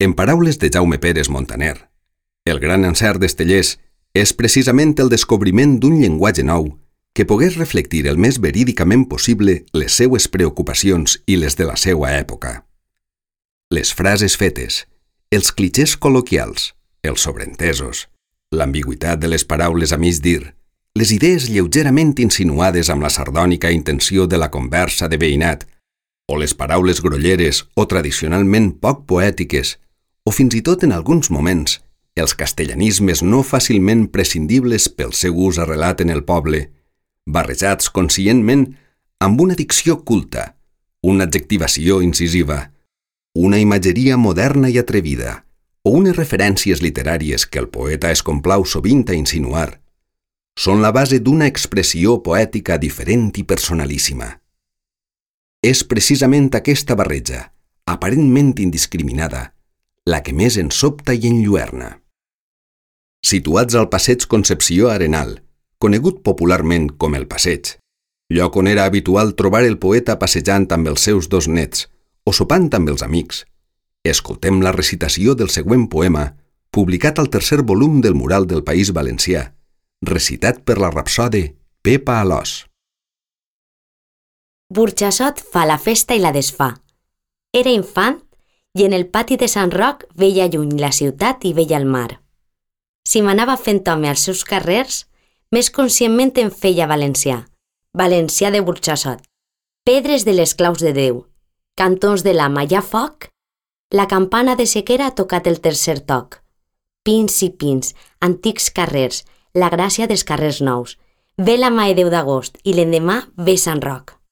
En paraules de Jaume Pérez Montaner, el gran encert d'Estellés és precisament el descobriment d'un llenguatge nou que pogués reflectir el més verídicament possible les seues preocupacions i les de la seua època. Les frases fetes, els clichés col·loquials, els sobreentesos, l'ambigüitat de les paraules a mig dir, les idees lleugerament insinuades amb la sardònica intenció de la conversa de veïnat, o les paraules grolleres o tradicionalment poc poètiques, o fins i tot en alguns moments, els castellanismes no fàcilment prescindibles pel seu ús arrelat en el poble, barrejats conscientment amb una dicció culta, una adjectivació incisiva, una imatgeria moderna i atrevida, o unes referències literàries que el poeta es complau sovint a insinuar, són la base d'una expressió poètica diferent i personalíssima. És precisament aquesta barreja, aparentment indiscriminada, la que més ens sobta i enlluerna. Situats al passeig Concepció Arenal, conegut popularment com el Passeig, lloc on era habitual trobar el poeta passejant amb els seus dos nets o sopant amb els amics, escoltem la recitació del següent poema, publicat al tercer volum del Mural del País Valencià, recitat per la rapsode Pepa Alòs. Burjassot fa la festa i la desfà. Era infant i en el pati de Sant Roc veia lluny la ciutat i veia el mar. Si m'anava fent home als seus carrers, més conscientment en feia valencià, valencià de Burjassot. Pedres de les claus de Déu, cantons de l'ama hi ha foc, la campana de sequera ha tocat el tercer toc. Pins i pins, antics carrers, la gràcia dels carrers nous. Ve la Mare Déu d'agost i l'endemà ve Sant Roc.